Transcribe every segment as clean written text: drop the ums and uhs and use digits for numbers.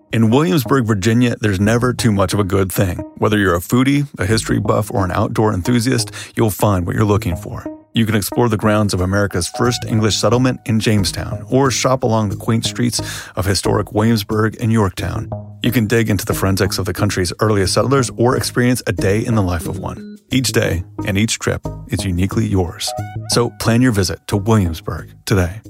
In Williamsburg, Virginia, there's never too much of a good thing. Whether you're a foodie, a history buff, or an outdoor enthusiast, you'll find what you're looking for. You can explore the grounds of America's first English settlement in Jamestown, or shop along the quaint streets of historic Williamsburg and Yorktown. You can dig into the forensics of the country's earliest settlers or experience a day in the life of one. Each day and each trip is uniquely yours. So plan your visit to Williamsburg today.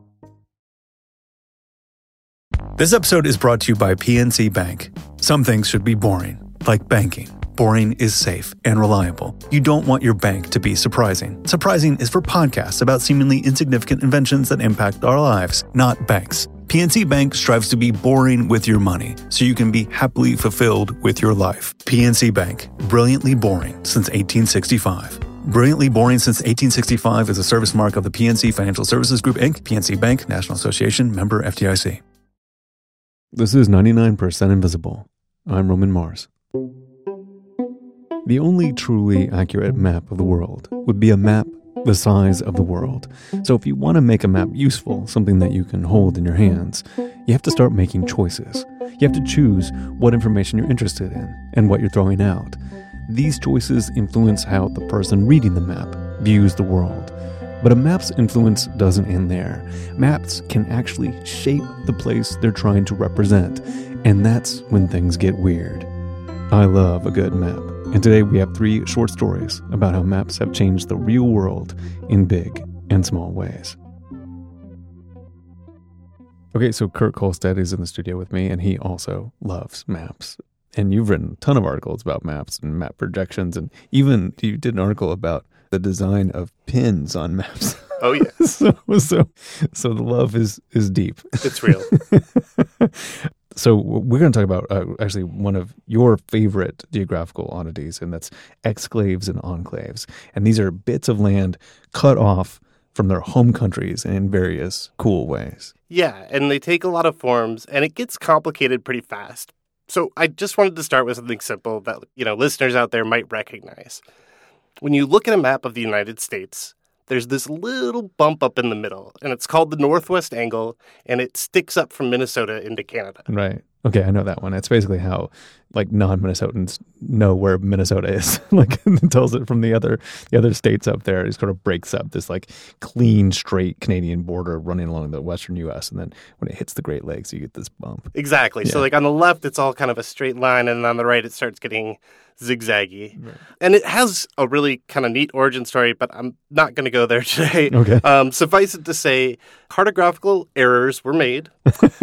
This episode is brought to you by PNC Bank. Some things should be boring, like banking. Boring is safe and reliable. You don't want your bank to be surprising. Surprising is for podcasts about seemingly insignificant inventions that impact our lives, not banks. PNC Bank strives to be boring with your money, so you can be happily fulfilled with your life. PNC Bank, brilliantly boring since 1865. Brilliantly Boring Since 1865 is a service mark of the PNC Financial Services Group, Inc., PNC Bank, National Association, member FDIC. This is 99% Invisible. I'm Roman Mars. The only truly accurate map of the world would be a map the size of the world. So if you want to make a map useful, something that you can hold in your hands, you have to start making choices. You have to choose what information you're interested in and what you're throwing out. These choices influence how the person reading the map views the world. But a map's influence doesn't end there. Maps can actually shape the place they're trying to represent, and that's when things get weird. I love a good map, and today we have 3 short stories about how maps have changed the real world in big and small ways. Okay, so Kurt Kolstad is in the studio with me, and he also loves maps. And you've written a ton of articles about maps and map projections, and even you did an article about the design of pins on maps. Oh, yeah. so the love is deep. It's real. So we're going to talk about actually one of your favorite geographical oddities, and that's exclaves and enclaves. And these are bits of land cut off from their home countries in various cool ways. Yeah, and they take a lot of forms, and it gets complicated pretty fast. So I just wanted to start with something simple that, listeners out there might recognize. When you look at a map of the United States, there's this little bump up in the middle, and it's called the Northwest Angle, and it sticks up from Minnesota into Canada. Right. Okay, I know that one. It's basically how, non-Minnesotans know where Minnesota is. It tells it from the other states up there. It sort of breaks up this, clean, straight Canadian border running along the western U.S., and then when it hits the Great Lakes, you get this bump. Exactly. Yeah. So, on the left, it's all kind of a straight line, and on the right, it starts getting zigzaggy. Right. And it has a really kind of neat origin story, but I'm not going to go there today. Okay. Suffice it to say, cartographical errors were made.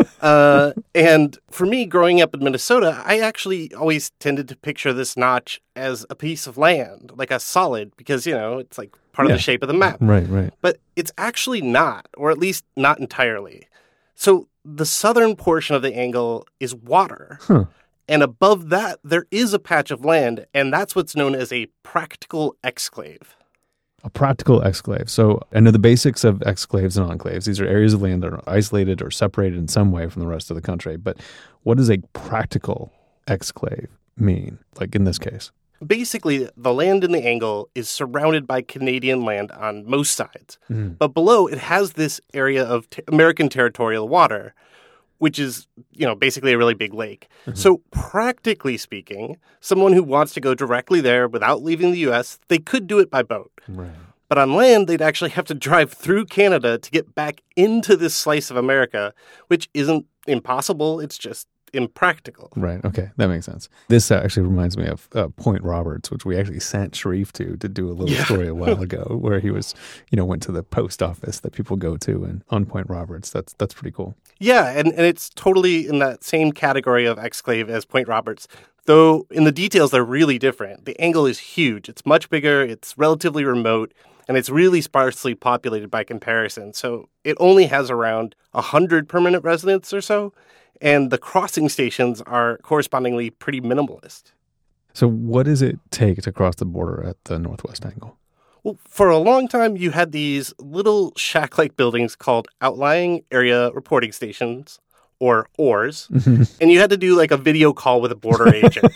And for me, growing up in Minnesota, I actually always tended to picture this notch as a piece of land, like a solid, because, it's part of the shape of the map. Right. But it's actually not, or at least not entirely. So the southern portion of the angle is water. Huh. And above that, there is a patch of land, and that's what's known as a practical exclave. A practical exclave. So I know the basics of exclaves and enclaves. These are areas of land that are isolated or separated in some way from the rest of the country. But what does a practical exclave mean, in this case? Basically, the land in the angle is surrounded by Canadian land on most sides. Mm. But below, it has this area of American territorial water, which is, basically a really big lake. Mm-hmm. So practically speaking, someone who wants to go directly there without leaving the U.S., they could do it by boat. Right. But on land, they'd actually have to drive through Canada to get back into this slice of America, which isn't impossible. It's just impractical. Right. Okay. That makes sense. This actually reminds me of Point Roberts, which we actually sent Sharif to do a little story a while ago, where he was, went to the post office that people go to, and on Point Roberts. That's pretty cool. Yeah. And it's totally in that same category of exclave as Point Roberts, though in the details, they're really different. The angle is huge. It's much bigger. It's relatively remote. And it's really sparsely populated by comparison. So it only has around 100 permanent residents or so. And the crossing stations are correspondingly pretty minimalist. So what does it take to cross the border at the Northwest Angle? Well, for a long time, you had these little shack-like buildings called outlying area reporting stations, or ORs, and you had to do like a video call with a border agent.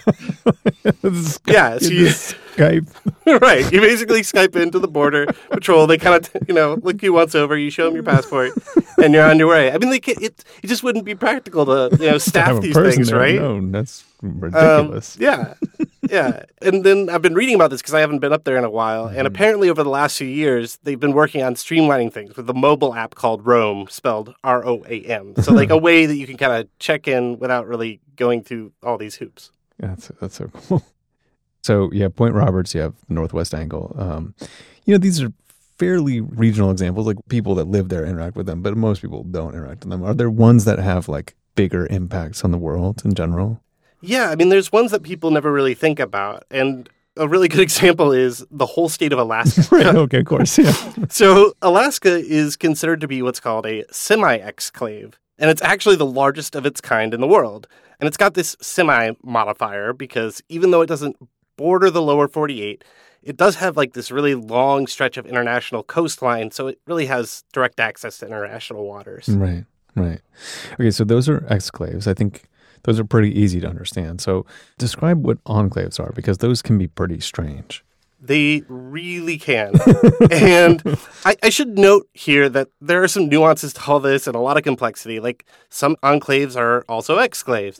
Yeah, so Skype. Right. You basically Skype into the border patrol. They kind of, look you once over. You show them your passport, and you're on your way. I mean, it just wouldn't be practical to staff these things, there. right? No, that's ridiculous. Yeah. And then I've been reading about this because I haven't been up there in a while. And apparently over the last few years, they've been working on streamlining things with a mobile app called Roam, spelled ROAM. So like a way that you can kind of check in without really going through all these hoops. That's so cool. So yeah, Point Roberts, you have Northwest Angle. These are fairly regional examples, like people that live there interact with them, but most people don't interact with them. Are there ones that have like bigger impacts on the world in general? Yeah, I mean, there's ones that people never really think about. And a really good example is the whole state of Alaska. Right, okay, of course, yeah. So Alaska is considered to be what's called a semi-exclave. And it's actually the largest of its kind in the world. And it's got this semi-modifier because even though it doesn't border the lower 48, it does have like this really long stretch of international coastline. So it really has direct access to international waters. Right. Okay, so those are exclaves. I think those are pretty easy to understand. So describe what enclaves are, because those can be pretty strange. They really can. And I should note here that there are some nuances to all this and a lot of complexity. Like some enclaves are also exclaves.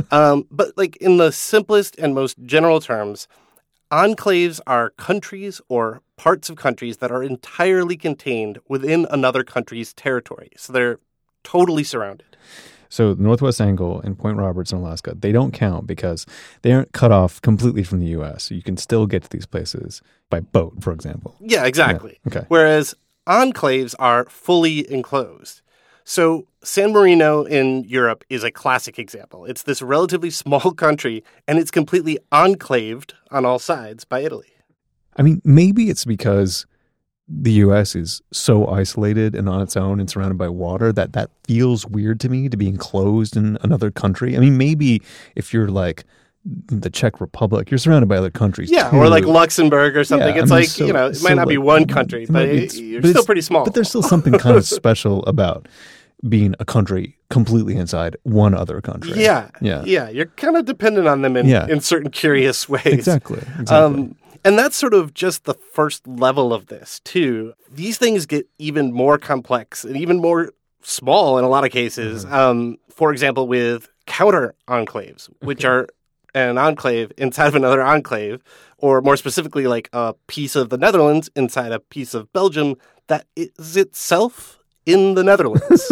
But like in the simplest and most general terms, enclaves are countries or parts of countries that are entirely contained within another country's territory. So they're totally surrounded. So the Northwest Angle and Point Roberts in Alaska, they don't count because they aren't cut off completely from the U.S. So you can still get to these places by boat, for example. Yeah, exactly. Yeah. Okay. Whereas enclaves are fully enclosed. So San Marino in Europe is a classic example. It's this relatively small country, and it's completely enclaved on all sides by Italy. I mean, maybe it's because the U.S. is so isolated and on its own and surrounded by water that feels weird to me to be enclosed in another country. I mean, maybe if you're like the Czech Republic, you're surrounded by other countries. Yeah, too. or like Luxembourg or something. Yeah, it's I mean, like, so, it might not be one country, but you're still pretty small. But there's still something kind of special about being a country completely inside one other country. Yeah. You're kind of dependent on them in certain curious ways. Exactly. And that's sort of just the first level of this, too. These things get even more complex and even more small in a lot of cases. For example, with counter enclaves, which are an enclave inside of another enclave, or more specifically, like a piece of the Netherlands inside a piece of Belgium that is itself in the Netherlands.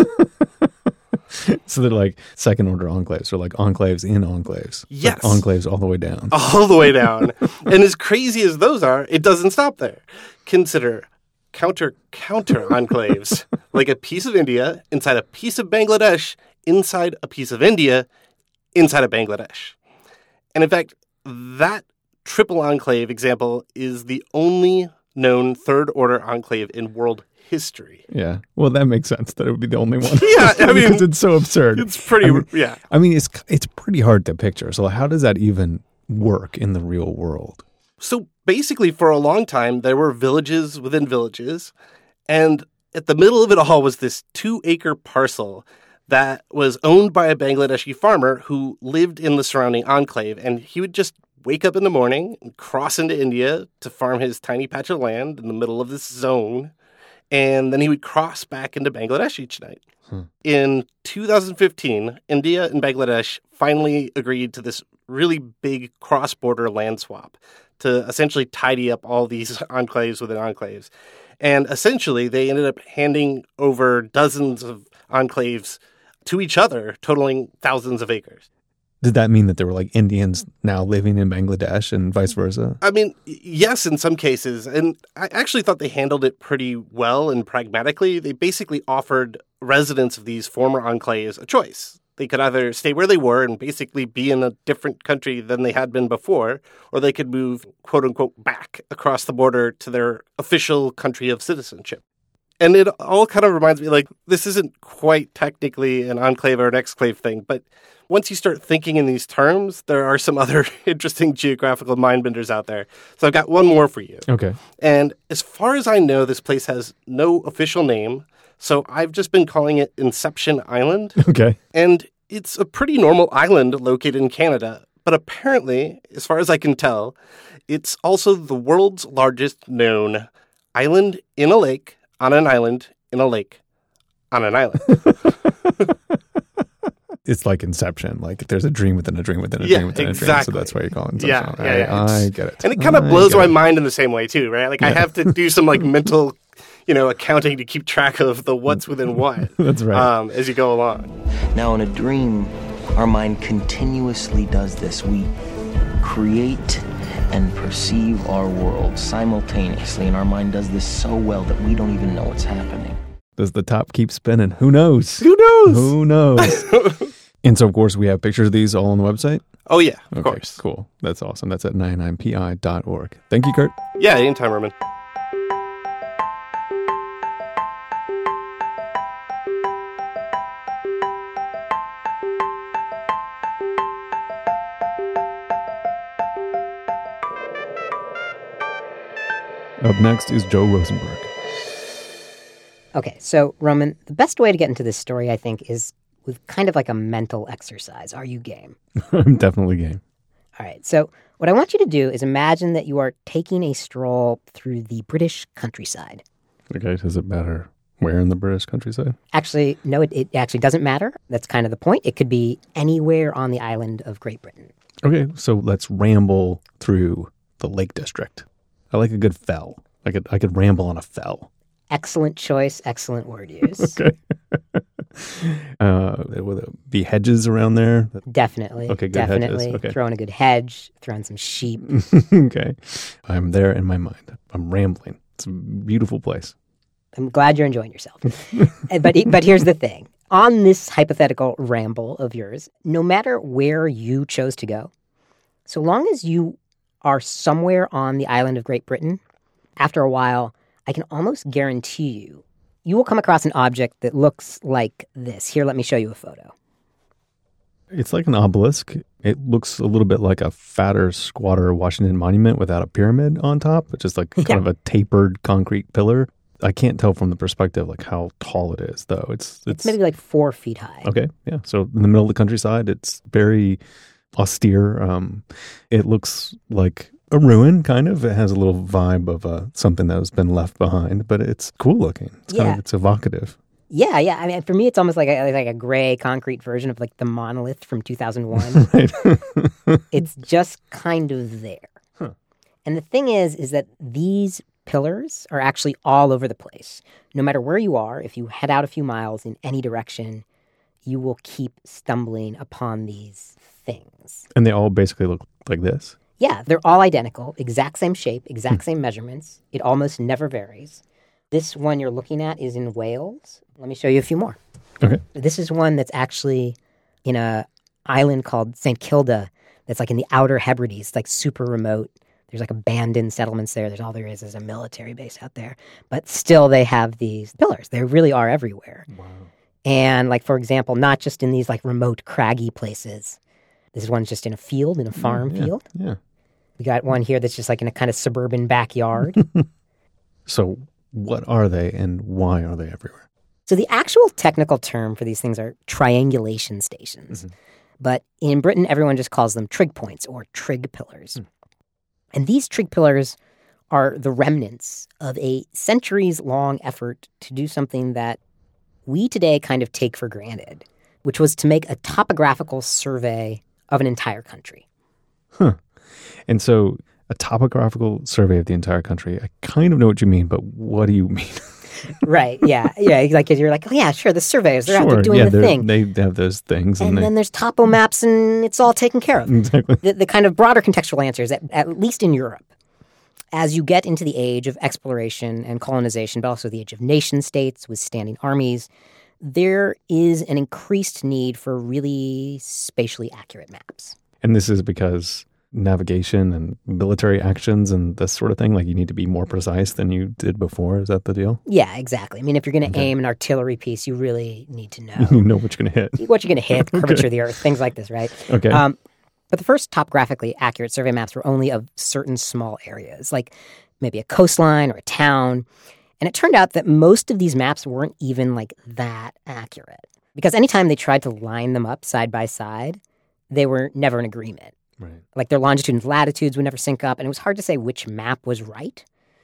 So they're like second order enclaves, or like enclaves in enclaves. Yes. Like enclaves all the way down. All the way down. And as crazy as those are, it doesn't stop there. Consider counter enclaves, like a piece of India inside a piece of Bangladesh, inside a piece of India, inside of Bangladesh. And in fact, that triple enclave example is the only known third order enclave in world history. Yeah. Well, that makes sense that it would be the only one. Yeah, I mean, because it's so absurd. It's pretty, yeah. I mean, it's pretty hard to picture. So how does that even work in the real world? So basically, for a long time, there were villages within villages. And at the middle of it all was this 2-acre parcel that was owned by a Bangladeshi farmer who lived in the surrounding enclave. And he would just wake up in the morning and cross into India to farm his tiny patch of land in the middle of this zone. And then he would cross back into Bangladesh each night. In 2015, India and Bangladesh finally agreed to this really big cross-border land swap to essentially tidy up all these enclaves within enclaves. And essentially, they ended up handing over dozens of enclaves to each other, totaling thousands of acres. Did that mean that there were like Indians now living in Bangladesh and vice versa? I mean, yes, in some cases. And I actually thought they handled it pretty well and pragmatically. They basically offered residents of these former enclaves a choice. They could either stay where they were and basically be in a different country than they had been before, or they could move, quote unquote, back across the border to their official country of citizenship. And it all kind of reminds me, like, this isn't quite technically an enclave or an exclave thing, but once you start thinking in these terms, there are some other interesting geographical mind benders out there. So I've got one more for you. Okay. And as far as I know, this place has no official name, So I've just been calling it Inception Island. Okay. And it's a pretty normal island located in Canada. But apparently, as far as I can tell, it's also the world's largest known island in a lake, on an island, in a lake, on an island. It's like Inception. Like there's a dream within a dream within a dream within a dream. So that's why you call it Inception. Yeah. I get it. And it kind of blows my mind in the same way too, right? Like I have to do some like mental, accounting to keep track of the what's within what. That's right. As you go along. Now in a dream, our mind continuously does this. We create and perceive our world simultaneously, and our mind does this so well that we don't even know what's happening. Does the top keep spinning? Who knows? Who knows? Who knows? And so, of course, we have pictures of these all on the website? Oh, yeah, of course. Cool. That's awesome. That's at 99pi.org. Thank you, Kurt. Yeah, anytime, Roman. Up next is Joe Rosenberg. Okay, so Roman, the best way to get into this story, I think, is with kind of like a mental exercise. Are you game? I'm definitely game. All right, so what I want you to do is imagine that you are taking a stroll through the British countryside. Okay, does it matter where in the British countryside? Actually, no, it actually doesn't matter. That's kind of the point. It could be anywhere on the island of Great Britain. Okay, so let's ramble through the Lake District. I like a good fell. I could ramble on a fell. Excellent choice. Excellent word use. Okay. Will there be hedges around there? Definitely. Okay, good definitely. hedges. Okay. Throw in a good hedge. Throw in some sheep. Okay. I'm there in my mind. I'm rambling. It's a beautiful place. I'm glad you're enjoying yourself. But here's the thing. On this hypothetical ramble of yours, no matter where you chose to go, so long as you are somewhere on the island of Great Britain, after a while, I can almost guarantee you will come across an object that looks like this. Here, let me show you a photo. It's like an obelisk. It looks a little bit like a fatter, squatter Washington Monument without a pyramid on top. It's just like kind of a tapered concrete pillar. I can't tell from the perspective like how tall it is, though. It's maybe like 4 feet high. Okay, yeah. So in the middle of the countryside, it's very austere. It looks like a ruin, kind of. It has a little vibe of something that has been left behind, but it's cool looking. It's evocative. Yeah. I mean, for me, it's almost like a gray concrete version of like the monolith from 2001. Right. It's just kind of there. Huh. And the thing is that these pillars are actually all over the place. No matter where you are, if you head out a few miles in any direction, you will keep stumbling upon these things. And they all basically look like this? Yeah, they're all identical, exact same shape, exact same measurements. It almost never varies. This one you're looking at is in Wales. Let me show you a few more. Okay. This is one that's actually in an island called St. Kilda that's like in the Outer Hebrides, like super remote. There's like abandoned settlements there. There's all there is a military base out there. But still they have these pillars. They really are everywhere. Wow. And like, for example, not just in these like remote craggy places. This one's just in a field, in a farm field. Yeah. We got one here that's just like in a kind of suburban backyard. So what are they and why are they everywhere? So the actual technical term for these things are triangulation stations. Mm-hmm. But in Britain, everyone just calls them trig points or trig pillars. And these trig pillars are the remnants of a centuries-long effort to do something that we today kind of take for granted, which was to make a topographical survey of an entire country. Huh. And so a topographical survey of the entire country, I kind of know what you mean, but what do you mean? Right, yeah. Like you're like, oh yeah, sure, the surveyors, they're out there doing the thing. They have those things. And then there's topo maps and it's all taken care of. Exactly. The kind of broader contextual answer is that, at least in Europe, as you get into the age of exploration and colonization, but also the age of nation states with standing armies, there is an increased need for really spatially accurate maps. And this is because navigation and military actions and this sort of thing, like you need to be more precise than you did before. Is that the deal? Yeah, exactly. I mean, if you're going to aim an artillery piece, you really need to know. You know what you're going to hit. What you're going to hit, curvature of the earth, things like this, right? Okay. But the first topographically accurate survey maps were only of certain small areas, like maybe a coastline or a town. And And it turned out that most of these maps weren't even like that accurate. Because anytime they tried to line them up side by side, they were never in agreement. Right. Like their longitude and latitudes would never sync up, and it was hard to say which map was right,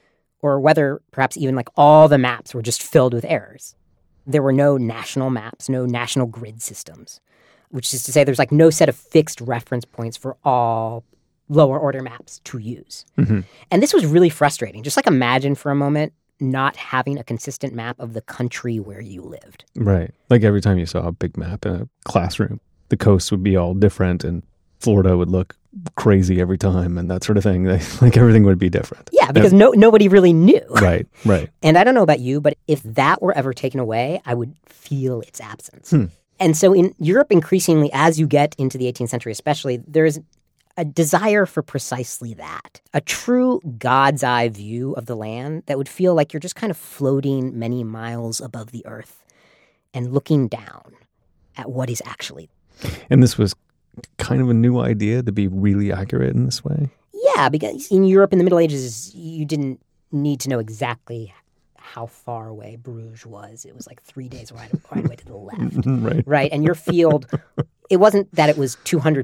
or whether perhaps even like all the maps were just filled with errors. There were no national maps, no national grid systems, which is to say there's like no set of fixed reference points for all lower order maps to use. Mm-hmm. And this was really frustrating. Just like imagine for a moment not having a consistent map of the country where you lived. Right. Like every time you saw a big map in a classroom, the coasts would be all different and Florida would look crazy every time and that sort of thing. Like everything would be different. Yeah, because nobody really knew. Right. And I don't know about you, but if that were ever taken away, I would feel its absence. And so in Europe, increasingly, as you get into the 18th century especially, there's a desire for precisely that. A true God's eye view of the land that would feel like you're just kind of floating many miles above the earth and looking down at what is actually. And this was kind of a new idea to be really accurate in this way? Yeah, because in Europe in the Middle Ages, you didn't need to know exactly how far away Bruges was. It was like 3 days right away to the left. Right. And your field, it wasn't that it was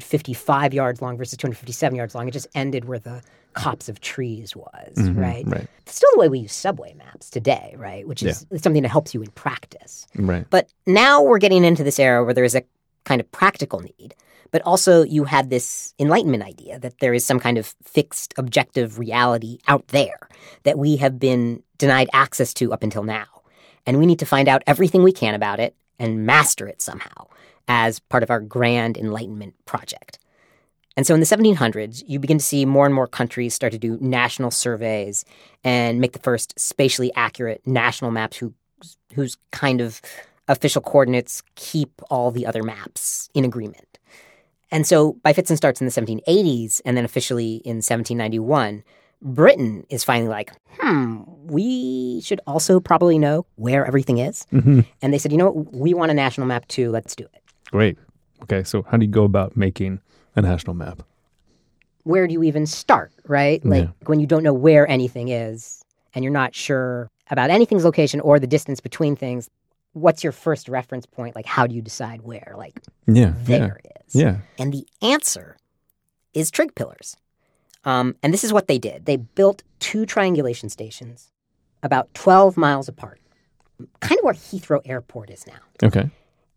255 yards long versus 257 yards long. It just ended where the copse of trees was, right? It's still the way we use subway maps today, right? Which is something that helps you in practice. Right. But now we're getting into this era where there is a kind of practical need. But also you had this Enlightenment idea that there is some kind of fixed objective reality out there that we have been denied access to up until now. And we need to find out everything we can about it and master it somehow as part of our grand Enlightenment project. And so in the 1700s, you begin to see more and more countries start to do national surveys and make the first spatially accurate national maps whose kind of official coordinates keep all the other maps in agreement. And so by fits and starts in the 1780s and then officially in 1791, Britain is finally like, we should also probably know where everything is. And they said, you know what, we want a national map too, let's do it. Great. Okay, so how do you go about making a national map? Where do you even start, right? Like when you don't know where anything is and you're not sure about anything's location or the distance between things, what's your first reference point? Like, how do you decide where? Like, there it is. Yeah. And the answer is trig pillars. And this is what they did. They built 2 triangulation stations about 12 miles apart, kind of where Heathrow Airport is now. Okay.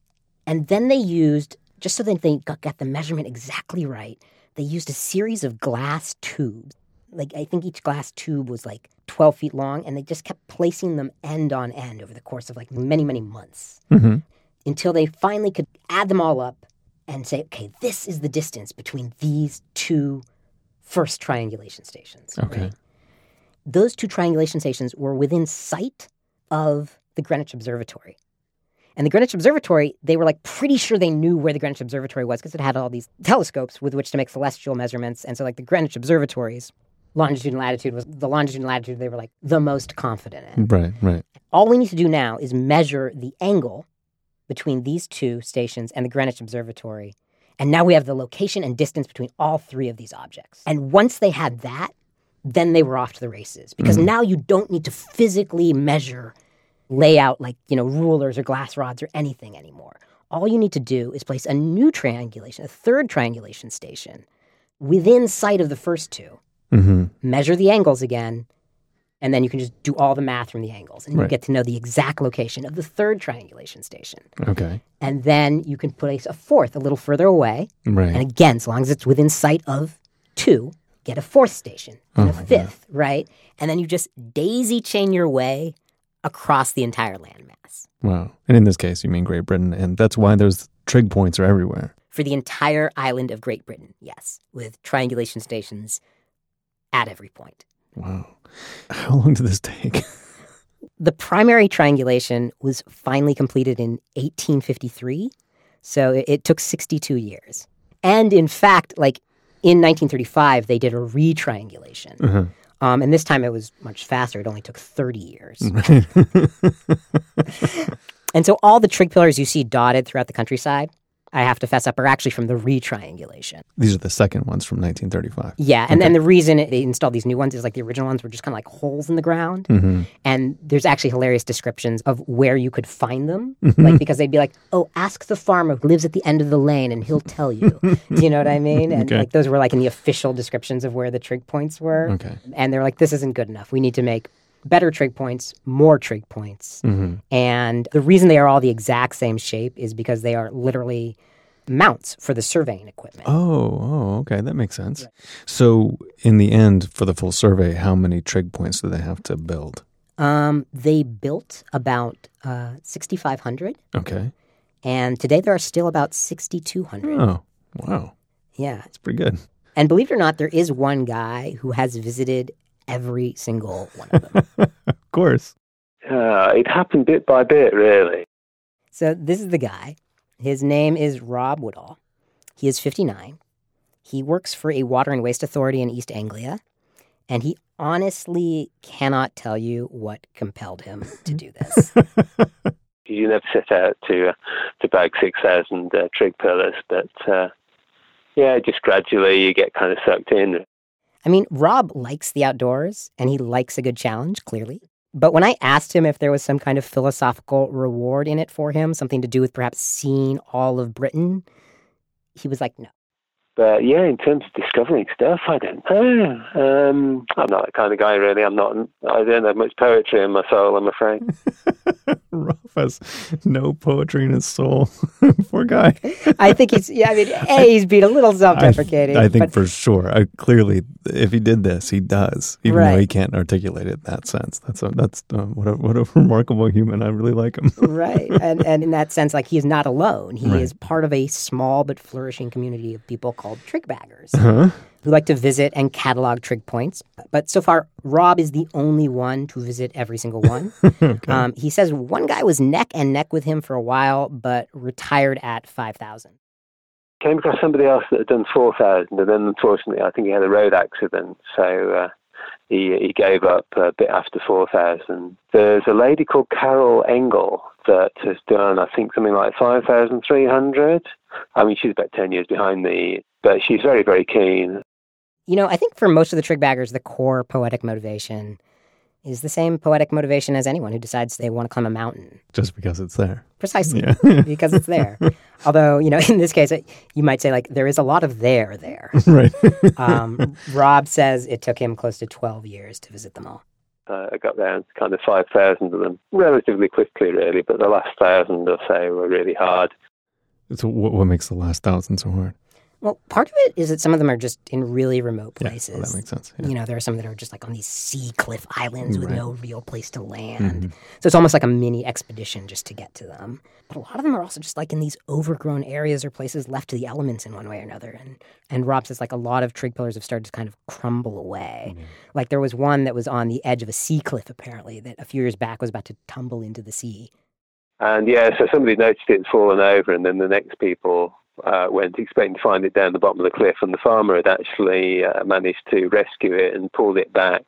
And then they used, just so that they got the measurement exactly right, they used a series of glass tubes. Like, I think each glass tube was like 12 feet long, and they just kept placing them end on end over the course of like many, many months until they finally could add them all up and say, okay, this is the distance between these 2 first triangulation stations. Okay. Right? Those 2 triangulation stations were within sight of the Greenwich Observatory. And the Greenwich Observatory, they were like pretty sure they knew where the Greenwich Observatory was because it had all these telescopes with which to make celestial measurements. And so like the Greenwich Observatory's longitude and latitude was the longitude and latitude they were like the most confident in. Right. All we need to do now is measure the angle between these 2 stations and the Greenwich Observatory. And now we have the location and distance between all 3 of these objects. And once they had that, then they were off to the races. Because now you don't need to physically measure, lay out like, rulers or glass rods or anything anymore. All you need to do is place a new triangulation, a 3rd triangulation station, within sight of the first 2. Measure the angles again, and then you can just do all the math from the angles. And you get to know the exact location of the 3rd triangulation station. Okay. And then you can place a 4th a little further away. Right. And again, as long as it's within sight of 2, get a 4th station and a 5th, right? And then you just daisy chain your way across the entire landmass. Wow. And in this case, you mean Great Britain, and that's why those trig points are everywhere. For the entire island of Great Britain, yes, with triangulation stations at every point. Wow. How long did this take? The primary triangulation was finally completed in 1853, so it took 62 years. And in fact, like in 1935, they did a retriangulation. And this time it was much faster. It only took 30 years. And so all the trig pillars you see dotted throughout the countryside, I have to fess up, are actually from the retriangulation. These are the second ones from 1935. Yeah, and then the reason they installed these new ones is like the original ones were just kind of like holes in the ground. Mm-hmm. And there's actually hilarious descriptions of where you could find them. Like, because they'd be like, oh, ask the farmer who lives at the end of the lane and he'll tell you. Do you know what I mean? And like those were like in the official descriptions of where the trig points were. Okay. And they're like, this isn't good enough. We need to make better trig points, more trig points. Mm-hmm. And the reason they are all the exact same shape is because they are literally mounts for the surveying equipment. Oh, okay. That makes sense. Right. So in the end, for the full survey, how many trig points do they have to build? They built about 6,500. Okay. And today there are still about 6,200. Oh, wow. Yeah. That's pretty good. And believe it or not, there is one guy who has visited every single one of them. Of course. It happened bit by bit, really. So this is the guy. His name is Rob Woodall. He is 59. He works for a water and waste authority in East Anglia. And he honestly cannot tell you what compelled him to do this. You never set out to bag 6,000 trig pillars, but just gradually you get kind of sucked in. I mean, Rob likes the outdoors, and he likes a good challenge, clearly. But when I asked him if there was some kind of philosophical reward in it for him, something to do with perhaps seeing all of Britain, he was like, no. But yeah, in terms of discovering stuff, I don't know. I'm not that kind of guy, really. I don't have much poetry in my soul, I'm afraid. Rob has no poetry in his soul. Poor guy. I think he's being a little self-deprecating. I think for sure. Clearly, if he did this, he does, even though he can't articulate it in that sense. What a remarkable human. I really like him. Right. And in that sense, like, he is not alone. He is part of a small but flourishing community of people called trig baggers who like to visit and catalog trig points. But so far, Rob is the only one to visit every single one. Okay. He says one guy was neck and neck with him for a while, but retired at 5,000. Came across somebody else that had done 4,000, and then unfortunately, I think he had a road accident, so he gave up a bit after 4,000. There's a lady called Carol Engel that has done, I think, something like 5,300. I mean, she's about 10 years behind me, but she's very, very keen. You know, I think for most of the trig baggers, the core poetic motivation is the same poetic motivation as anyone who decides they want to climb a mountain. Just because it's there. Precisely, because it's there. Although, you know, in this case, you might say, like, there is a lot of there. Right. Rob says it took him close to 12 years to visit them all. I got down to kind of 5,000 of them relatively quickly, really, but the last 1,000 or so were really hard. So what makes the last 1,000 so hard? Well, part of it is that some of them are just in really remote places. Yeah, well, that makes sense. Yeah. You know, there are some that are just like on these sea cliff islands with no real place to land. Mm-hmm. So it's almost like a mini expedition just to get to them. But a lot of them are also just like in these overgrown areas or places left to the elements in one way or another. And Rob says like a lot of trig pillars have started to kind of crumble away. Mm-hmm. Like there was one that was on the edge of a sea cliff, apparently, that a few years back was about to tumble into the sea. And so somebody noticed it had fallen over, and then the next people went expecting to find it down the bottom of the cliff, and the farmer had actually managed to rescue it and pulled it back,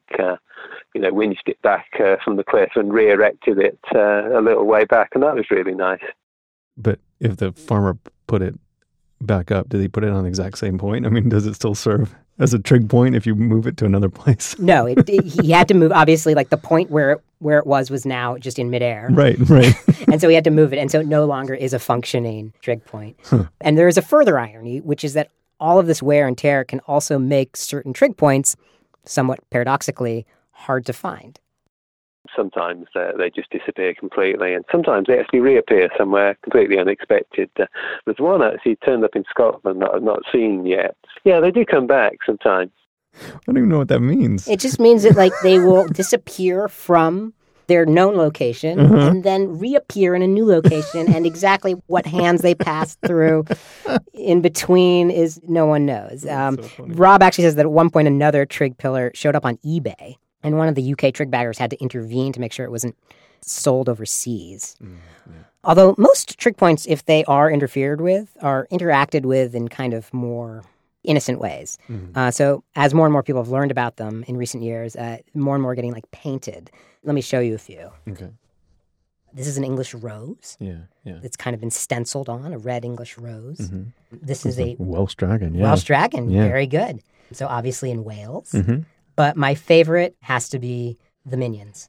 winched it back from the cliff and re-erected it a little way back, and that was really nice. But if the farmer put it back up, did he put it on the exact same point? I mean, does it still serve as a trig point if you move it to another place? No, he had to move, obviously, like the point where it was now just in midair. Right. And so he had to move it, and so it no longer is a functioning trig point. Huh. And there is a further irony, which is that all of this wear and tear can also make certain trig points, somewhat paradoxically, hard to find. Sometimes they just disappear completely, and sometimes they actually reappear somewhere completely unexpected. There's one actually turned up in Scotland that I've not seen yet. Yeah, they do come back sometimes. I don't even know what that means. It just means that like they will disappear from their known location and then reappear in a new location, and exactly what hands they pass through in between is no one knows. So Rob actually says that at one point another trig pillar showed up on eBay, and one of the UK trig baggers had to intervene to make sure it wasn't sold overseas. Although most trig points, if they are interfered with, are interacted with in kind of more innocent ways. So as more and more people have learned about them in recent years, more and more are getting like painted. Let me show you a few. Okay. This is an English rose. Yeah, yeah. It's kind of been stenciled on, a red English rose. Mm-hmm. This is a Welsh dragon, yeah. Welsh dragon, Yeah. very good. So obviously in Wales. Mm-hmm. But my favorite has to be the Minions.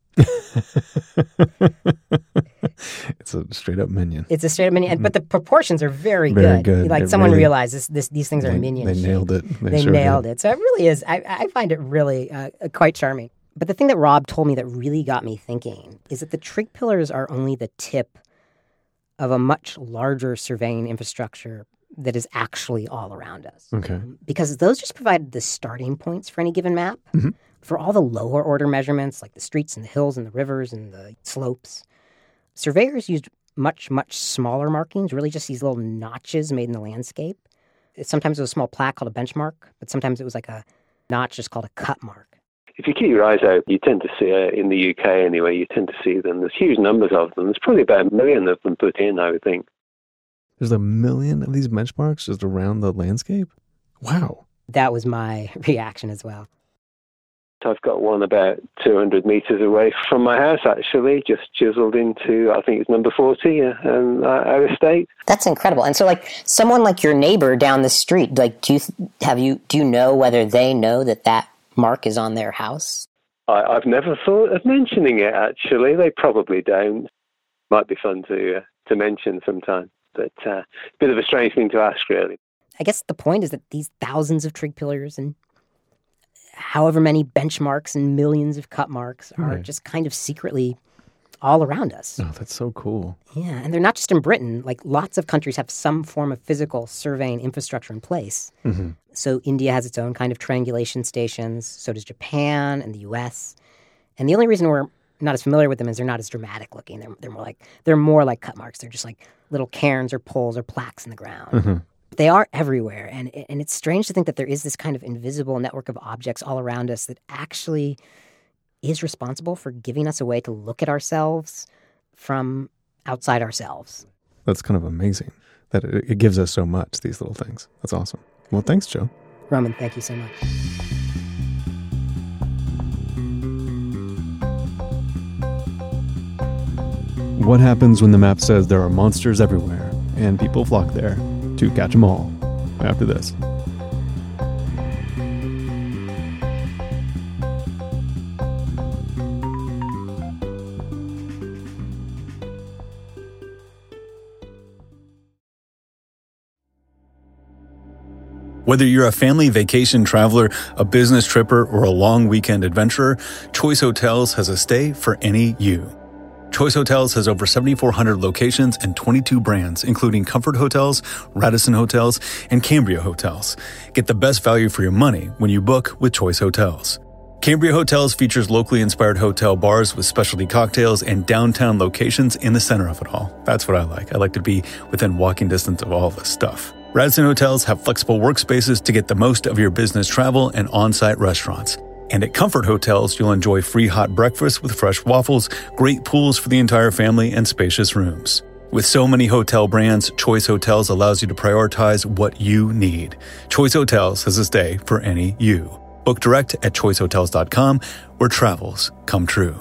It's a straight up minion. It's a straight up Minion, but the proportions are very Very good. good. Like It someone really- realized these things are Minion They shaped. nailed it. They sure nailed did. it. So it really is. I find it really quite charming. But the thing that Rob told me that really got me thinking is that the trig pillars are only the tip of a much larger surveying infrastructure that is actually all around us. Okay. Because those just provide the starting points for any given map. Mm-hmm. For all the lower order measurements, like the streets and the hills and the rivers and the slopes, surveyors used much, much smaller markings, really just these little notches made in the landscape. Sometimes it was a small plaque called a benchmark, but sometimes it was like a notch just called a cut mark. If you keep your eyes out, you tend to see, in the UK anyway, you tend to see them. There's huge numbers of them. There's probably about 1 million of them put in, I would think. There's 1 million of these benchmarks just around the landscape? Wow. That was my reaction as well. I've got one about 200 metres away from my house, actually, just chiseled into, I think it's number 40, our estate. That's incredible. And so, like, someone like your neighbor down the street, like, do you know whether they know that mark is on their house? I've never thought of mentioning it, actually. They probably don't. Might be fun to mention sometime. But a bit of a strange thing to ask, really. I guess the point is that these thousands of trig pillars and however many benchmarks and millions of cut marks are just kind of secretly all around us. Oh, that's so cool. Yeah, and they're not just in Britain. Like, lots of countries have some form of physical surveying infrastructure in place. Mm-hmm. So India has its own kind of triangulation stations. So does Japan and the U.S. And the only reason we're not as familiar with them is they're not as dramatic looking. They're more like cut marks. They're just like little cairns or poles or plaques in the ground. Mm-hmm. They are everywhere, and it's strange to think that there is this kind of invisible network of objects all around us that actually is responsible for giving us a way to look at ourselves from outside ourselves. That's kind of amazing that it gives us so much, these little things. That's awesome. Well, thanks, Joe. Roman, thank you so much. What happens when the map says there are monsters everywhere and people flock there to catch them all? After this. Whether you're a family vacation traveler, a business tripper, or a long weekend adventurer, Choice Hotels has a stay for any you. Choice Hotels has over 7,400 locations and 22 brands, including Comfort Hotels, Radisson Hotels, and Cambria Hotels. Get the best value for your money when you book with Choice Hotels. Cambria Hotels features locally inspired hotel bars with specialty cocktails and downtown locations in the center of it all. That's what I like. I like to be within walking distance of all this stuff. Radisson Hotels have flexible workspaces to get the most of your business travel and on-site restaurants. And at Comfort Hotels, you'll enjoy free hot breakfast with fresh waffles, great pools for the entire family, and spacious rooms. With so many hotel brands, Choice Hotels allows you to prioritize what you need. Choice Hotels has a stay for any you. Book direct at choicehotels.com, where travels come true.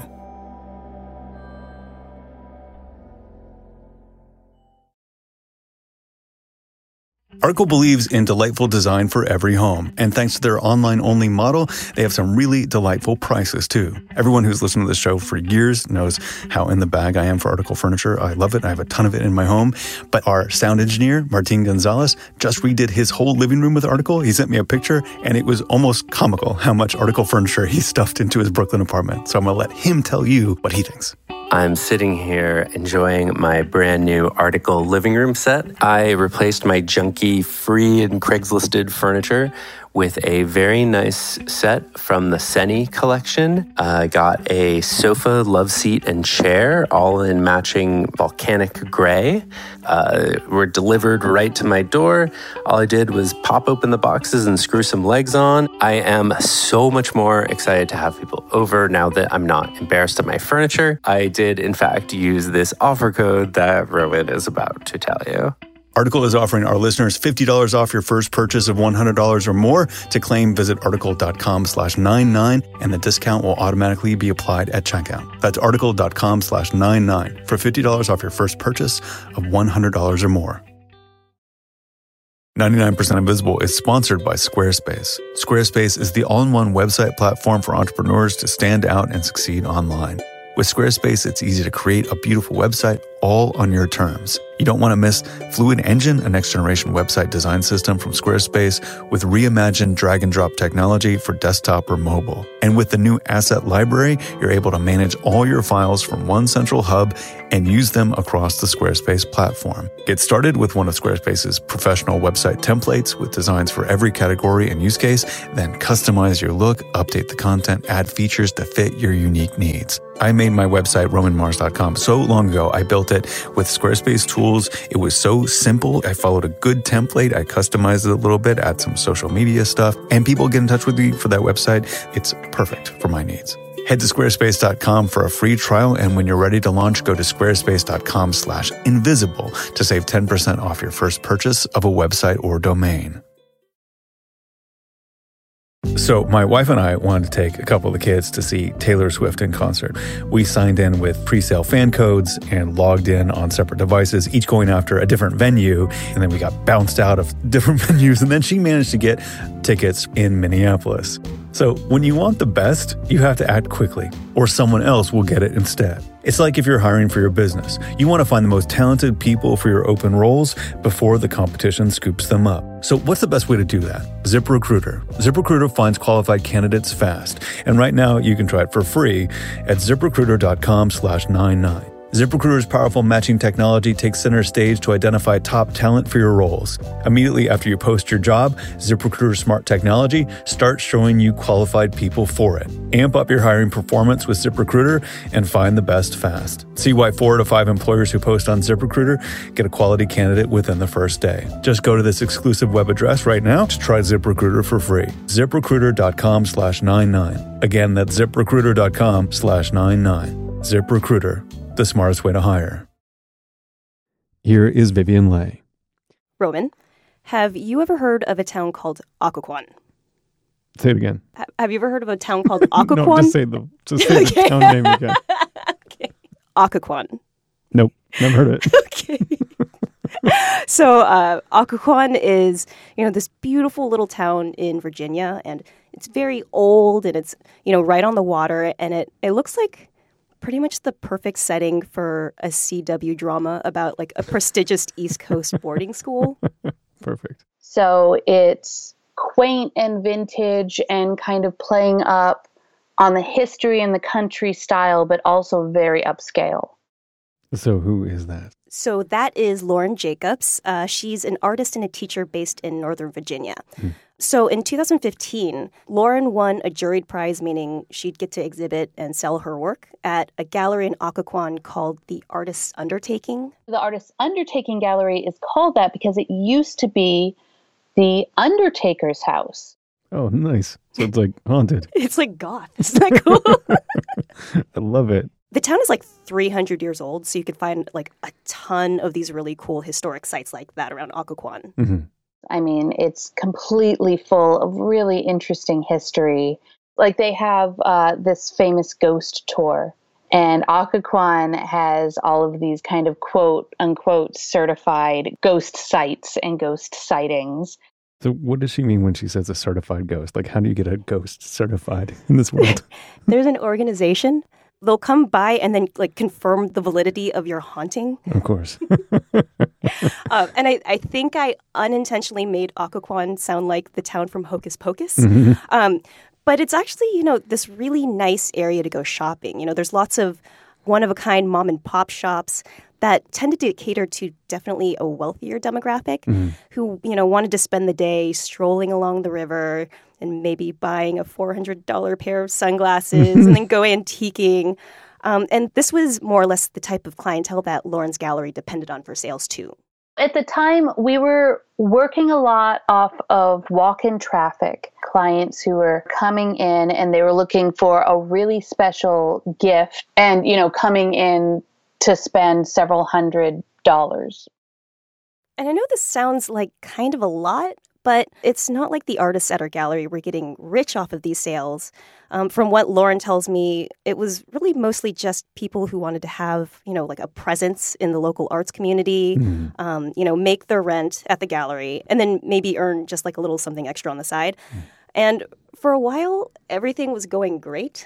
Article believes in delightful design for every home, and thanks to their online-only model, they have some really delightful prices too. Everyone who's listened to this show for years knows how in the bag I am for Article furniture. I love it. I have a ton of it in my home. But our sound engineer, Martin Gonzalez, just redid his whole living room with Article. He sent me a picture, and it was almost comical how much Article furniture he stuffed into his Brooklyn apartment. So I'm going to let him tell you what he thinks. I'm sitting here enjoying my brand new Article living room set. I replaced my junky free and Craigslisted furniture with a very nice set from the Seni collection. I got a sofa, love seat, and chair, all in matching volcanic gray. Were delivered right to my door. All I did was pop open the boxes and screw some legs on. I am so much more excited to have people over now that I'm not embarrassed of my furniture. I did, in fact, use this offer code that Rowan is about to tell you. Article is offering our listeners $50 off your first purchase of $100 or more. To claim, visit article.com/99, and the discount will automatically be applied at checkout. That's article.com/99 for $50 off your first purchase of $100 or more. 99% Invisible is sponsored by Squarespace. Squarespace is the all-in-one website platform for entrepreneurs to stand out and succeed online. With Squarespace, it's easy to create a beautiful website all on your terms. You don't want to miss Fluid Engine, a next-generation website design system from Squarespace with reimagined drag-and-drop technology for desktop or mobile. And with the new Asset Library, you're able to manage all your files from one central hub and use them across the Squarespace platform. Get started with one of Squarespace's professional website templates with designs for every category and use case, then customize your look, update the content, add features to fit your unique needs. I made my website, romanmars.com, so long ago. I built it with Squarespace tools. It was so simple. I followed a good template. I customized it a little bit, add some social media stuff, and people get in touch with me for that website. It's perfect for my needs. Head to squarespace.com for a free trial, and when you're ready to launch, go to squarespace.com/invisible to save 10% off your first purchase of a website or domain. So my wife and I wanted to take a couple of the kids to see Taylor Swift in concert. We signed in with pre-sale fan codes and logged in on separate devices, each going after a different venue. And then we got bounced out of different venues. And then she managed to get tickets in Minneapolis. So when you want the best, you have to act quickly, or someone else will get it instead. It's like if you're hiring for your business. You want to find the most talented people for your open roles before the competition scoops them up. So what's the best way to do that? ZipRecruiter. ZipRecruiter finds qualified candidates fast. And right now you can try it for free at ZipRecruiter.com/99. ZipRecruiter's powerful matching technology takes center stage to identify top talent for your roles. Immediately after you post your job, ZipRecruiter's smart technology starts showing you qualified people for it. Amp up your hiring performance with ZipRecruiter and find the best fast. See why 4 out of 5 employers who post on ZipRecruiter get a quality candidate within the first day. Just go to this exclusive web address right now to try ZipRecruiter for free. ZipRecruiter.com/99. Again, that's ZipRecruiter.com/99. ZipRecruiter. The smartest way to hire. Here is Vivian Leigh. Roman, have you ever heard of a town called Occoquan? Say it again. Have you ever heard of a town called Occoquan? No, just say the town name again. Okay. Occoquan. Nope, never heard it. Okay. So Occoquan is, this beautiful little town in Virginia, and it's very old, and it's, right on the water, and it looks like pretty much the perfect setting for a CW drama about like a prestigious East Coast boarding school. Perfect. So it's quaint and vintage and kind of playing up on the history and the country style, but also very upscale. So who is that? So that is Lauren Jacobs. She's an artist and a teacher based in Northern Virginia. So in 2015, Lauren won a juried prize, meaning she'd get to exhibit and sell her work at a gallery in Occoquan called the Artist's Undertaking. The Artist's Undertaking Gallery is called that because it used to be the Undertaker's house. Oh, nice. So it's like haunted. It's like goth. Isn't that cool? I love it. The town is like 300 years old, so you could find like a ton of these really cool historic sites like that around Occoquan. Mm-hmm. I mean, it's completely full of really interesting history. Like they have this famous ghost tour, and Occoquan has all of these kind of quote unquote certified ghost sites and ghost sightings. So what does she mean when she says a certified ghost? Like, how do you get a ghost certified in this world? There's an organization. They'll come by and then like confirm the validity of your haunting. Of course. And I think I unintentionally made Occoquan sound like the town from Hocus Pocus. Mm-hmm. But it's actually, this really nice area to go shopping. There's lots of one-of-a-kind mom and pop shops that tended to cater to definitely a wealthier demographic who, wanted to spend the day strolling along the river and maybe buying a $400 pair of sunglasses and then go antiquing. And this was more or less the type of clientele that Lauren's gallery depended on for sales too. At the time, we were working a lot off of walk-in traffic, clients who were coming in and they were looking for a really special gift and, coming in to spend several $100s. And I know this sounds like kind of a lot, but it's not like the artists at our gallery were getting rich off of these sales. From what Lauren tells me, it was really mostly just people who wanted to have, like a presence in the local arts community, make their rent at the gallery, and then maybe earn just like a little something extra on the side. And for a while, everything was going great.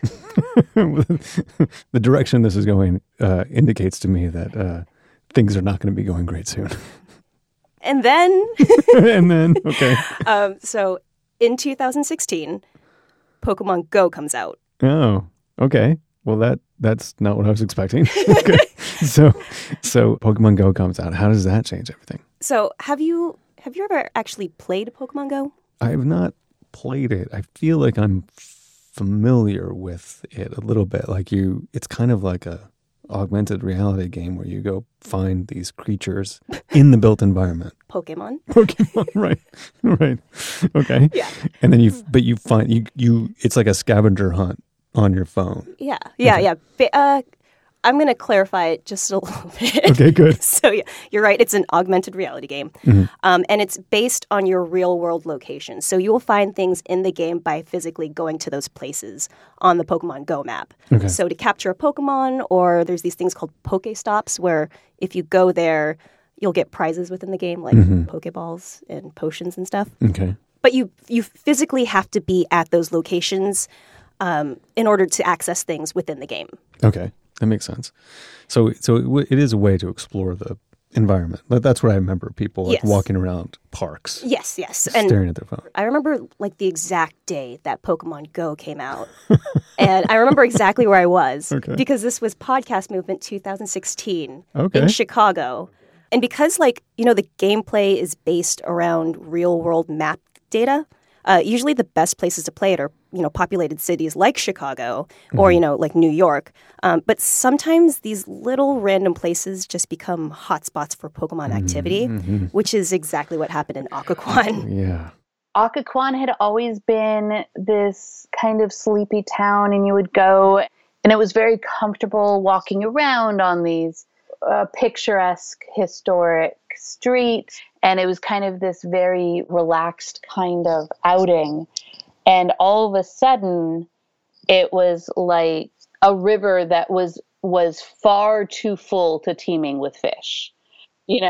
The direction this is going indicates to me that things are not going to be going great soon. And then... okay. So in 2016, Pokemon Go comes out. Oh, okay. Well, that's not what I was expecting. Okay. So Pokemon Go comes out. How does that change everything? So have you ever actually played Pokemon Go? I have not played it. I feel like I'm familiar with it a little bit. It's kind of like a augmented reality game where you go find these creatures in the built environment. Pokemon, right. Okay. Yeah. And then you find it's like a scavenger hunt on your phone. Yeah. Okay. I'm going to clarify it just a little bit. Okay, good. So yeah, you're right. It's an augmented reality game. Mm-hmm. And it's based on your real world location. So you will find things in the game by physically going to those places on the Pokemon Go map. Okay. So to capture a Pokemon, or there's these things called Pokestops where if you go there, you'll get prizes within the game like Pokeballs and potions and stuff. Okay. But you physically have to be at those locations in order to access things within the game. Okay. That makes sense. So it is a way to explore the environment. That's what I remember people walking around parks. Yes. Staring at their phone. I remember like the exact day that Pokemon Go came out. And I remember exactly where I was because this was Podcast Movement 2016 in Chicago. And because the gameplay is based around real world map data, usually the best places to play it are, populated cities like Chicago or, like New York. But sometimes these little random places just become hotspots for Pokemon activity, which is exactly what happened in Occoquan. Yeah. Occoquan had always been this kind of sleepy town, and you would go, and it was very comfortable walking around on these picturesque, historic streets. And it was kind of this very relaxed kind of outing. And all of a sudden, it was like a river that was far too full to teeming with fish. You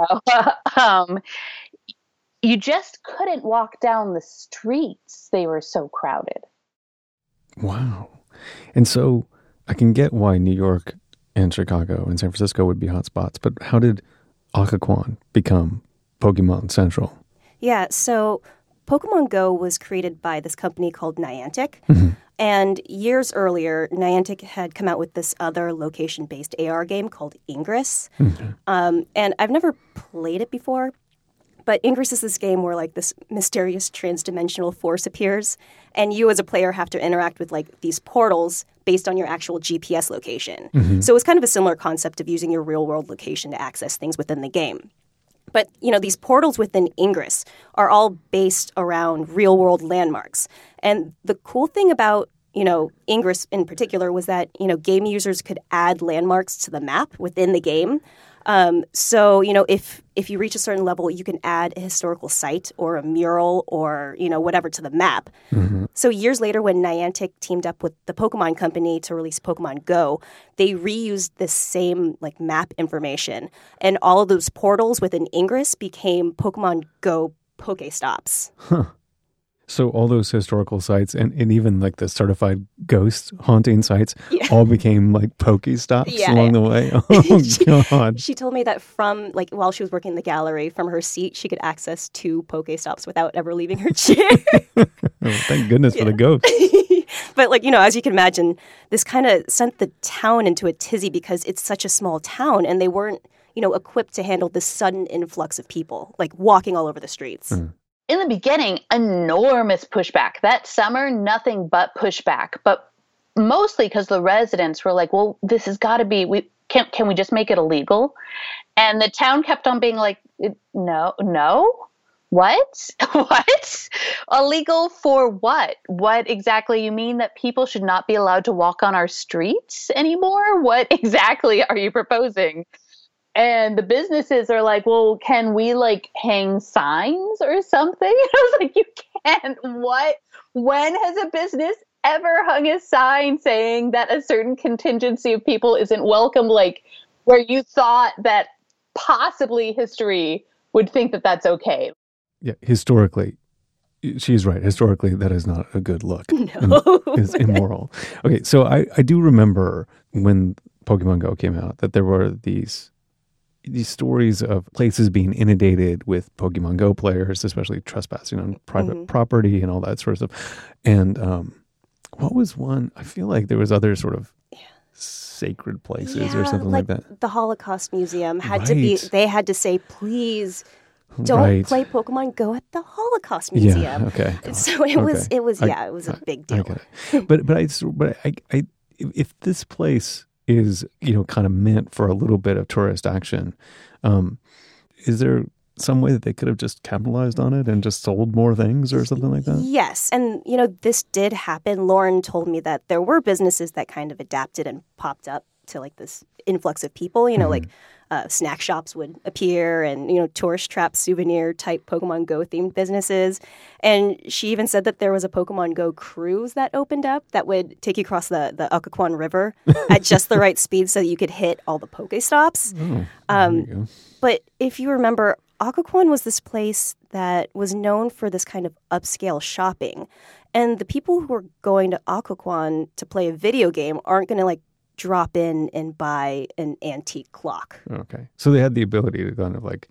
just couldn't walk down the streets. They were so crowded. Wow. And so I can get why New York and Chicago and San Francisco would be hotspots, but how did Occoquan become Pokemon Central? Yeah, so Pokemon Go was created by this company called Niantic. And years earlier, Niantic had come out with this other location-based AR game called Ingress. And I've never played it before, but Ingress is this game where like this mysterious transdimensional force appears, and you as a player have to interact with like these portals based on your actual GPS location. So it's kind of a similar concept of using your real-world location to access things within the game. But, these portals within Ingress are all based around real-world landmarks. And the cool thing about, Ingress in particular was that, game users could add landmarks to the map within the game. So, if you reach a certain level, you can add a historical site or a mural or, whatever to the map. So years later, when Niantic teamed up with the Pokemon Company to release Pokemon Go, they reused this same map information. And all of those portals within Ingress became Pokemon Go Pokestops. So all those historical sites and even like the certified ghost haunting sites all became like Pokestops along the way. Oh, God. She told me that from while she was working in the gallery, from her seat, she could access 2 Pokestops without ever leaving her chair. Oh, thank goodness for the ghost. But as you can imagine, this kind of sent the town into a tizzy because it's such a small town and they weren't, equipped to handle this sudden influx of people, walking all over the streets. In the beginning, enormous pushback. That summer, nothing but pushback. But mostly because the residents were like, well, this has got to be, can we just make it illegal? And the town kept on being like, no, what? What? Illegal for what? What exactly? You mean that people should not be allowed to walk on our streets anymore? What exactly are you proposing? And the businesses are like, well, can we like hang signs or something? I was like, you can't. What? When has a business ever hung a sign saying that a certain contingency of people isn't welcome? Like where you thought that possibly history would think that that's okay. Yeah, historically, she's right. Historically, that is not a good look. No. It's immoral. Okay, so I do remember when Pokemon Go came out that there were these stories of places being inundated with Pokemon Go players, especially trespassing on private property and all that sort of stuff. And what was one? I feel like there was other sort of sacred places or something like that. The Holocaust Museum had to be, they had to say, please don't play Pokemon Go at the Holocaust Museum. Yeah, okay. So it was a big deal. But if this place is, kind of meant for a little bit of tourist action, is there some way that they could have just capitalized on it and just sold more things or something like that? Yes. And, this did happen. Lauren told me that there were businesses that kind of adapted and popped up to like this influx of people, like snack shops would appear and, tourist trap souvenir type Pokemon Go themed businesses. And she even said that there was a Pokemon Go cruise that opened up that would take you across the Occoquan River at just the right speed so that you could hit all the Pokestops. But if you remember, Occoquan was this place that was known for this kind of upscale shopping. And the people who are going to Occoquan to play a video game aren't going to like drop in and buy an antique clock. Okay. So they had the ability to kind of like,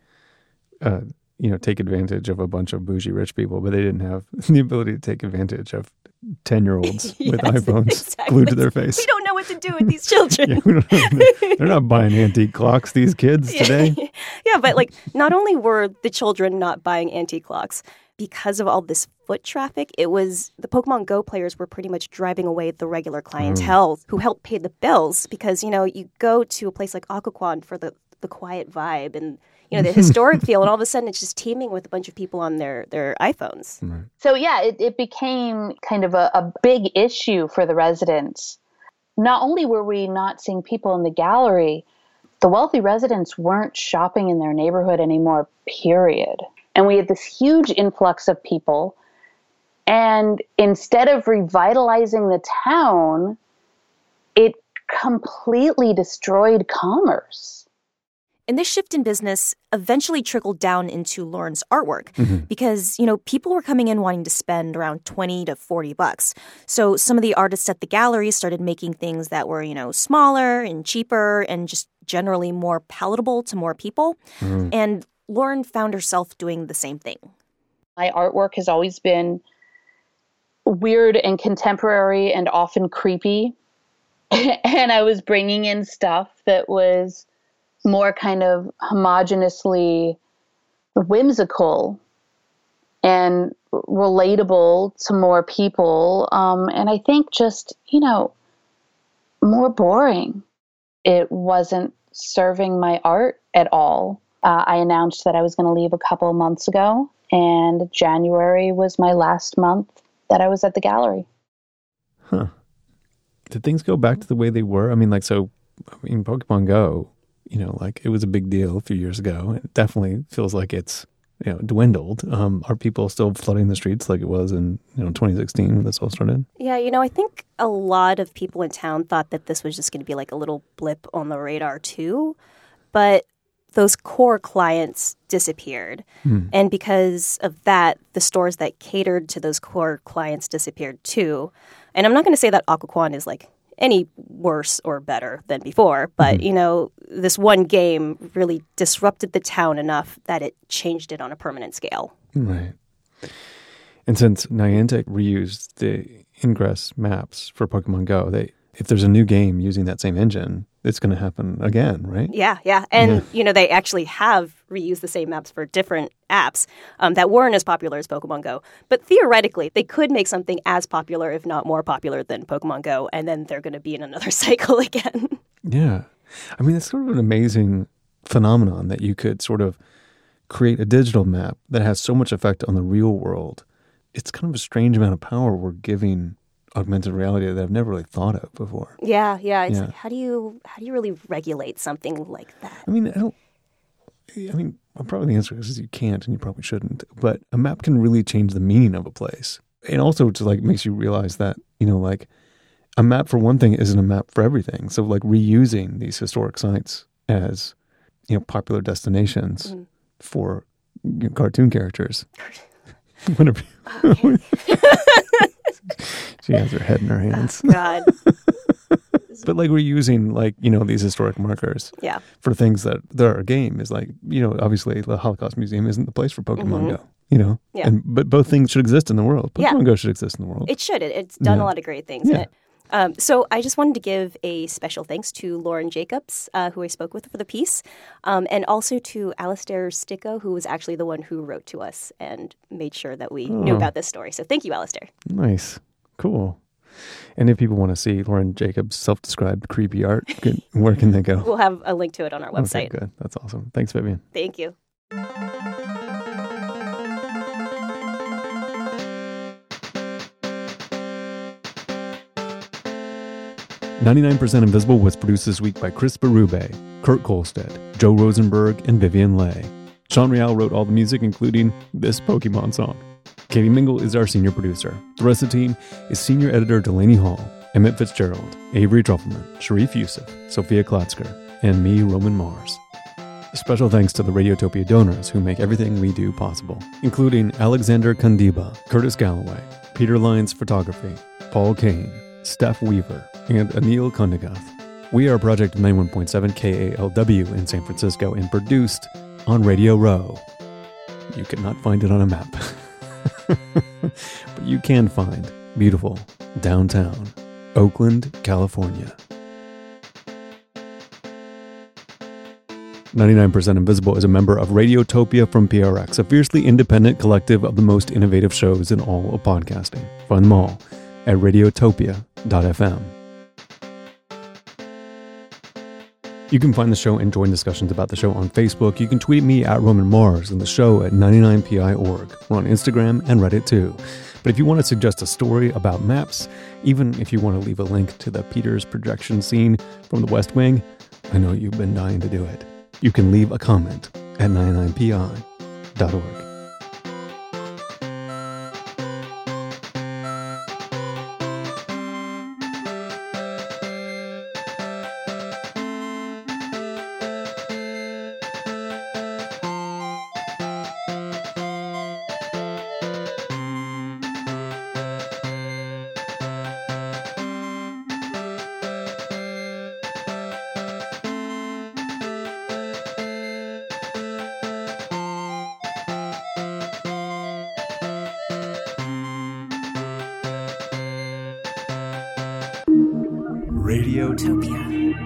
take advantage of a bunch of bougie rich people, but they didn't have the ability to take advantage of 10-year-olds with iPhones glued to their face. We don't know what to do with these children. They're not buying antique clocks, these kids today. Yeah, but like not only were the children not buying antique clocks, because of all this foot traffic, it was the Pokemon Go players were pretty much driving away the regular clientele who helped pay the bills because, you go to a place like Occoquan for the quiet vibe and, the historic feel, and all of a sudden it's just teeming with a bunch of people on their iPhones. Right. So, yeah, it became kind of a big issue for the residents. Not only were we not seeing people in the gallery, the wealthy residents weren't shopping in their neighborhood anymore, period. And we had this huge influx of people. And instead of revitalizing the town, it completely destroyed commerce. And this shift in business eventually trickled down into Lauren's artwork because, people were coming in wanting to spend around $20 to $40. So some of the artists at the gallery started making things that were, smaller and cheaper and just generally more palatable to more people. And Lauren found herself doing the same thing. My artwork has always been weird and contemporary and often creepy. And I was bringing in stuff that was more kind of homogeneously whimsical and relatable to more people. And I think just, more boring. It wasn't serving my art at all. I announced that I was going to leave a couple of months ago, and January was my last month that I was at the gallery. Huh. Did things go back to the way they were? Pokemon Go, it was a big deal a few years ago. It definitely feels like it's, dwindled. Are people still flooding the streets like it was in, 2016 when this all started? Yeah, I think a lot of people in town thought that this was just going to be like a little blip on the radar too. But those core clients disappeared. And because of that, the stores that catered to those core clients disappeared too. And I'm not going to say that Occoquan is like any worse or better than before, but, this one game really disrupted the town enough that it changed it on a permanent scale. Right. And since Niantic reused the Ingress maps for Pokemon Go, if there's a new game using that same engine, it's going to happen again, right? Yeah. And, they actually have reused the same maps for different apps that weren't as popular as Pokemon Go. But theoretically, they could make something as popular, if not more popular than Pokemon Go, and then they're going to be in another cycle again. Yeah. It's sort of an amazing phenomenon that you could sort of create a digital map that has so much effect on the real world. It's kind of a strange amount of power we're giving augmented reality that I've never really thought of before. Yeah. It's like, how do you really regulate something like that? I mean, probably the answer is you can't, and you probably shouldn't. But a map can really change the meaning of a place. And also to like makes you realize that, like a map for one thing isn't a map for everything. So like reusing these historic sites as, popular destinations for cartoon characters. Whatever. She has her head in her hands. Oh, God. But like we're using these historic markers for things that are a game is like, obviously the Holocaust Museum isn't the place for Pokemon Go, Yeah. But both things should exist in the world. Pokemon Go should exist in the world. It should. It's done a lot of great things in it. So I just wanted to give a special thanks to Lauren Jacobs, who I spoke with for the piece, and also to Alistair Sticko, who was actually the one who wrote to us and made sure that we knew about this story. So thank you, Alistair. Nice. Cool. And if people want to see Lauren Jacobs' self-described creepy art, where can they go? We'll have a link to it on our website. Okay, good. That's awesome. Thanks, Vivian. Thank you. "99% Invisible" was produced this week by Chris Berube, Kurt Kolstad, Joe Rosenberg, and Vivian Leigh. Sean Real wrote all the music, including this Pokemon song. Katie Mingle is our senior producer. The rest of the team is senior editor Delaney Hall, Emmett Fitzgerald, Avery Trufelman, Sharif Youssef, Sophia Klotzker, and me, Roman Mars. Special thanks to the Radiotopia donors who make everything we do possible, including Alexander Kandiba, Curtis Galloway, Peter Lyons Photography, Paul Kane, Steph Weaver, and Anil Kundigath. We are Project 91.7 KALW in San Francisco and produced on Radio Row. You cannot find it on a map. But you can find beautiful downtown Oakland, California. 99% Invisible is a member of Radiotopia from PRX, a fiercely independent collective of the most innovative shows in all of podcasting. Find them all at radiotopia.fm. You can find the show and join discussions about the show on Facebook. You can tweet me at Roman Mars and the show at 99pi.org. We're on Instagram and Reddit too. But if you want to suggest a story about maps, even if you want to leave a link to the Peters projection scene from the West Wing, I know you've been dying to do it. You can leave a comment at 99pi.org. Radiotopia.